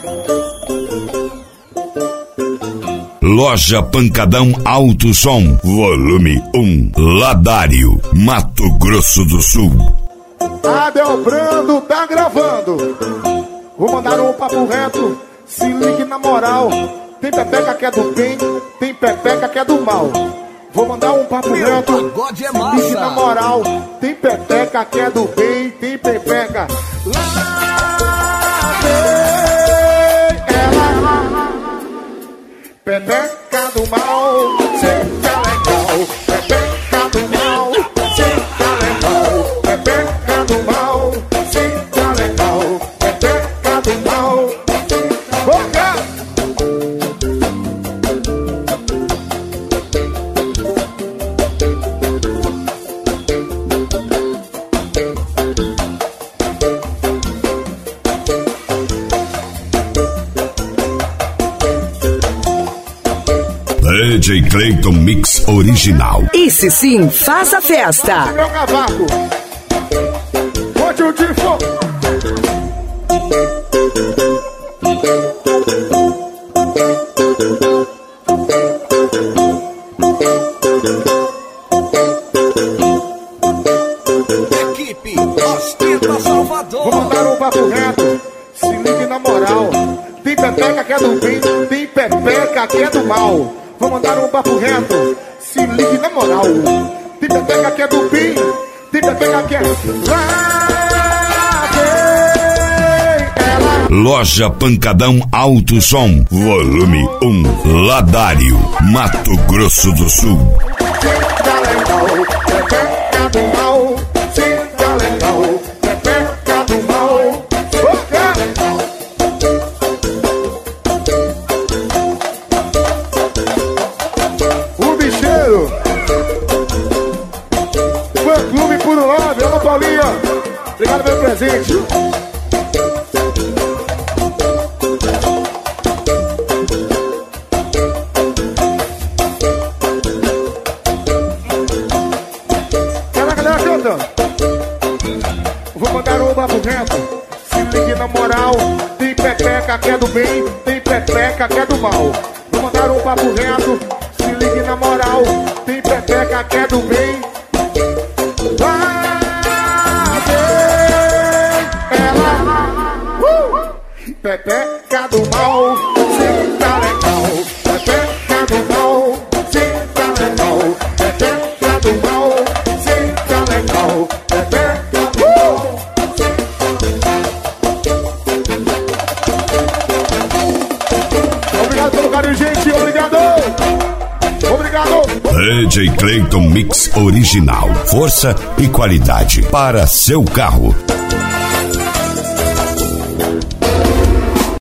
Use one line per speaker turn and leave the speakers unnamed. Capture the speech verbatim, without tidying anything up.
Loja Pancadão Alto Som, volume um, Ladário, Mato Grosso do Sul.
Abel Brando tá gravando. Vou mandar um papo reto, se ligue na moral. Tem pepeca que é do bem, tem pepeca que é do mal. Vou mandar um papo
Meu
reto,
pagode é
se
massa.
ligue na moral. Tem pepeca que é do bem, tem pepeca. Lá vem ela, pepeca do mal, seja legal. Pepeca do mal, seja legal. Pepeca do mal, seja legal. Pepeca do mal. Boca!
D J Clayton Mix Original.
Esse sim, faz a festa.
Meu cavaco. Onde o tifo?
Equipe Ostenta Salvador.
Vou mandar um papo reto, se ligue na moral. Tem pepeca que é do bem, tem pepeca que é do mal. Vou mandar um papo reto, se ligue na moral. Tem pepeca que é do bem, tem pepeca que é... Lá vem ela.
Loja Pancadão Alto Som, volume um, Ladário, Mato Grosso do Sul.
Seja legal, pepeca do mal. Seja legal, pepeca do mal. Boca! O bicheiro. Fã Clube Puro Love. Alô, Paulinha. Obrigado pelo presente. Fala, galera, cantando. Vou mandar um papo reto, se ligue na moral. Tem pepeca que é do bem, tem pepeca que é do mal. Vou mandar um papo reto, se ligue na moral. Tem pepeca que é do bem. Lá vem ela. Uh! Pepeca do mal, seja legal. Pepeca do mal, seja legal. Pepeca do mal, seja legal. Pepeca do mal. Obrigado pelo carinho, gente. Obrigado. Obrigado.
D J Clayton Mix Original. Força e qualidade para seu carro.